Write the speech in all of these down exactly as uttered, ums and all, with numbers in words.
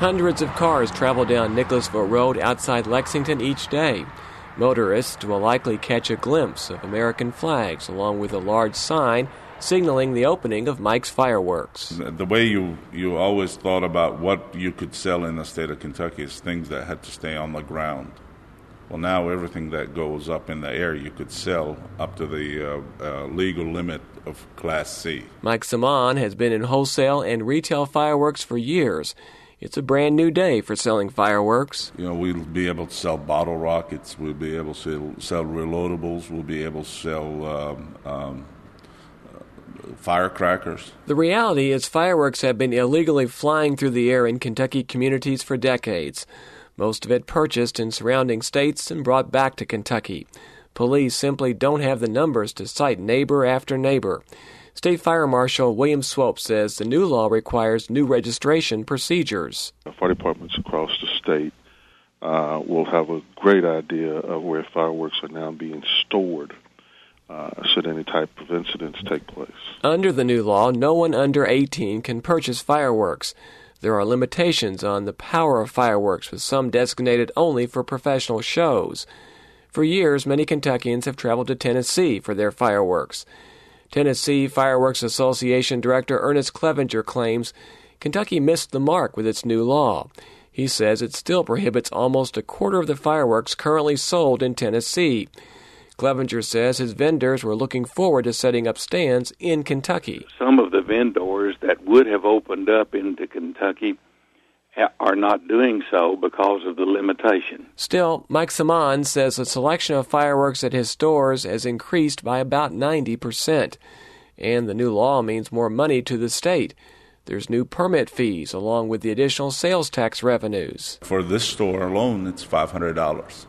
Hundreds of cars travel down Nicholasville Road outside Lexington each day. Motorists will likely catch a glimpse of American flags along with a large sign signaling the opening of Mike's Fireworks. The way you, you always thought about what you could sell in the state of Kentucky is things that had to stay on the ground. Well, now everything that goes up in the air you could sell up to the uh, uh, legal limit of Class C. Mike Saman has been in wholesale and retail fireworks for years. It's a brand new day for selling fireworks. You know, we'll be able to sell bottle rockets. We'll be able to sell reloadables. We'll be able to sell um, um, firecrackers. The reality is fireworks have been illegally flying through the air in Kentucky communities for decades. Most of it purchased in surrounding states and brought back to Kentucky. Police simply don't have the numbers to cite neighbor after neighbor. State Fire Marshal William Swope says the new law requires new registration procedures. Fire departments across the state uh, will have a great idea of where fireworks are now being stored uh, should any type of incidents take place. Under the new law, no one under eighteen can purchase fireworks. There are limitations on the power of fireworks, with some designated only for professional shows. For years, many Kentuckians have traveled to Tennessee for their fireworks. Tennessee Fireworks Association Director Ernest Clevenger claims Kentucky missed the mark with its new law. He says it still prohibits almost a quarter of the fireworks currently sold in Tennessee. Clevenger says his vendors were looking forward to setting up stands in Kentucky. Some of the vendors that would have opened up into Kentucky are not doing so because of the limitation. Still, Mike Saman says the selection of fireworks at his stores has increased by about ninety percent. And the new law means more money to the state. There's new permit fees along with the additional sales tax revenues. For this store alone, it's five hundred dollars.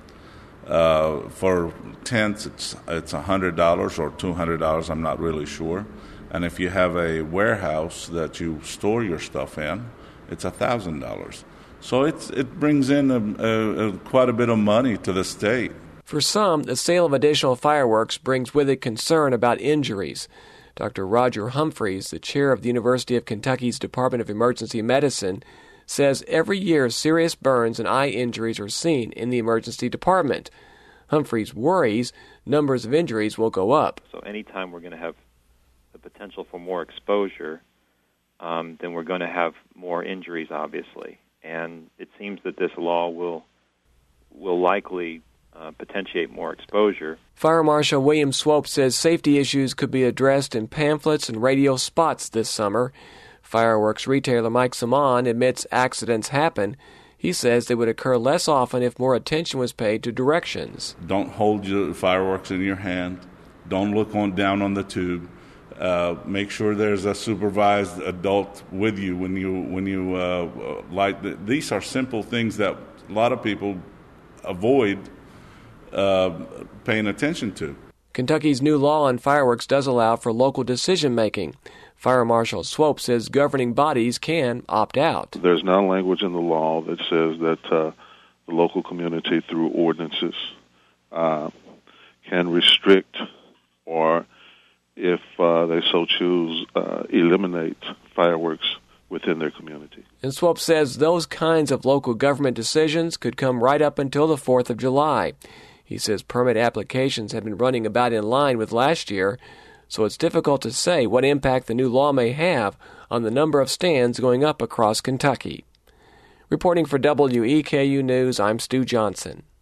Uh, for tents, it's it's one hundred dollars or two hundred dollars, I'm not really sure. And if you have a warehouse that you store your stuff in, it's one thousand dollars. So it's, it brings in a, a, a, quite a bit of money to the state. For some, the sale of additional fireworks brings with it concern about injuries. Doctor Roger Humphreys, the chair of the University of Kentucky's Department of Emergency Medicine, says every year serious burns and eye injuries are seen in the emergency department. Humphreys worries numbers of injuries will go up. So anytime we're going to have the potential for more exposure, um, then we're going to have more injuries, obviously. And it seems that this law will will likely uh, potentiate more exposure. Fire Marshal William Swope says safety issues could be addressed in pamphlets and radio spots this summer. Fireworks retailer Mike Saman admits accidents happen. He says they would occur less often if more attention was paid to directions. Don't hold your fireworks in your hand. Don't look on down on the tube. Uh, make sure there's a supervised adult with you when you when you uh, light. The, these are simple things that a lot of people avoid uh, paying attention to. Kentucky's new law on fireworks does allow for local decision-making. Fire Marshal Swope says governing bodies can opt out. There's now language in the law that says that uh, the local community, through ordinances, uh, can restrict or, if uh, they so choose, uh, eliminate fireworks within their community. And Swope says those kinds of local government decisions could come right up until the fourth of July. He says permit applications have been running about in line with last year, so it's difficult to say what impact the new law may have on the number of stands going up across Kentucky. Reporting for W E K U News, I'm Stu Johnson.